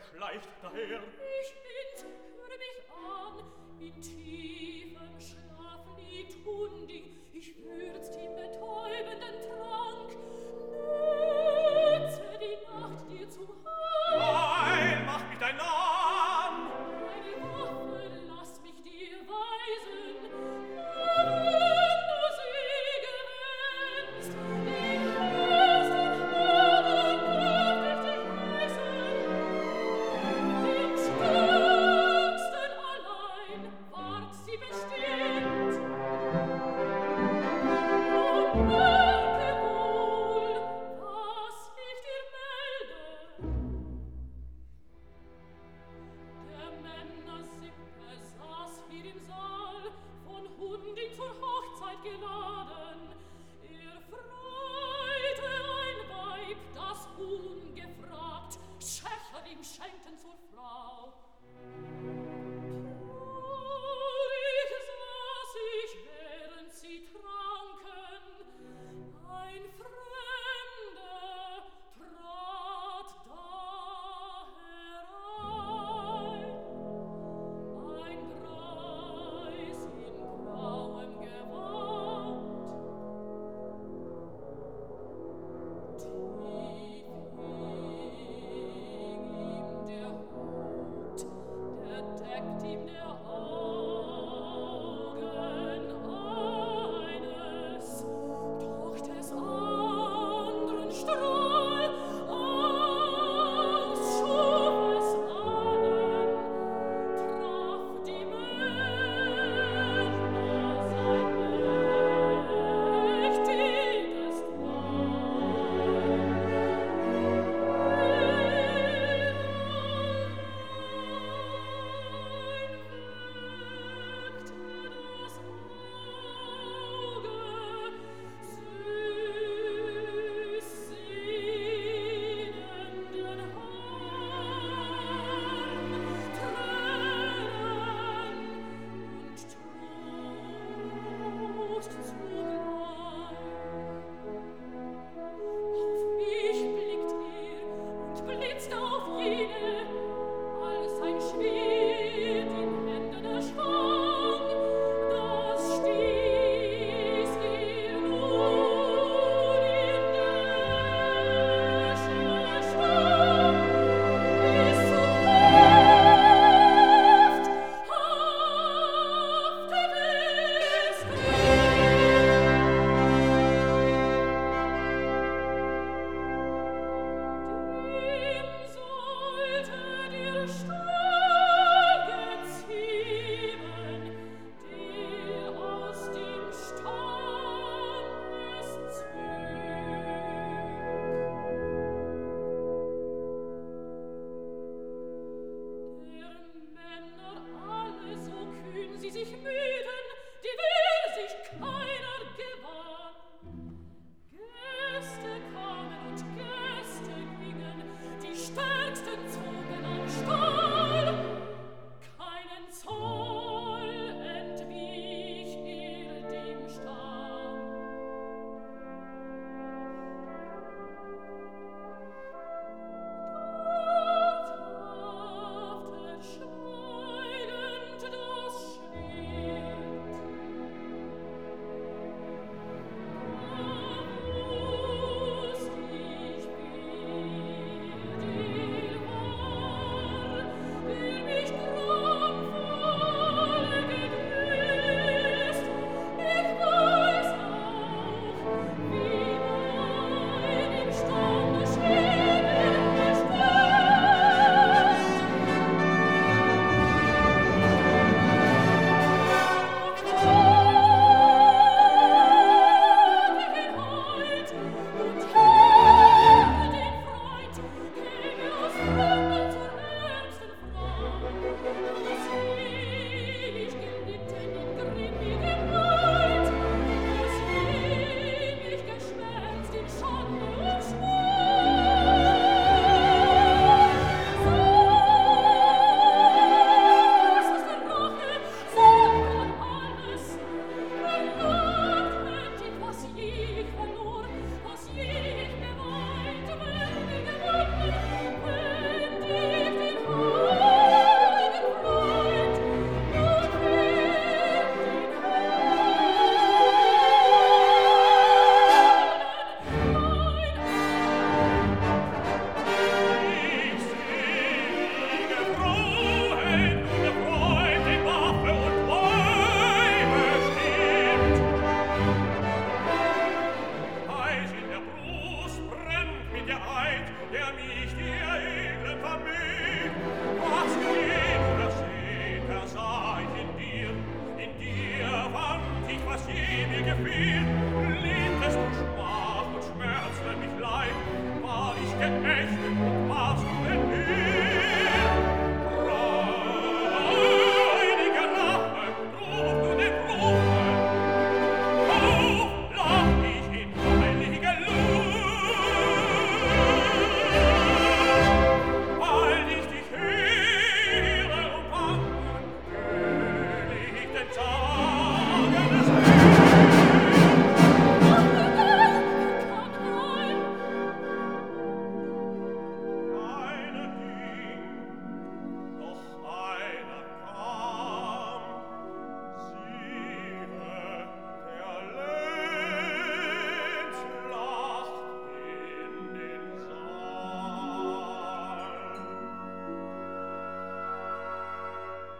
schleicht daher. Ich bin's, höre mich an, in tiefem Schlaf liegt Hunding, ich würzt im betäubenden Trank. Nütze die Nacht dir zu Heil. Heil, mach mich dein Name. Meine Waffe, lass mich dir weisen, wenn du sie gewennst, den höchsten Herren darf ich dich heißen, den stärksten allein ward sie bestimmt. Und merke wohl, was ich dir melde. Der Männer Sippe saß hier im Saal, von Hunding zur Hochzeit geladen. Er freute ein Weib, das ungefragt Schächer ihm schenkten zu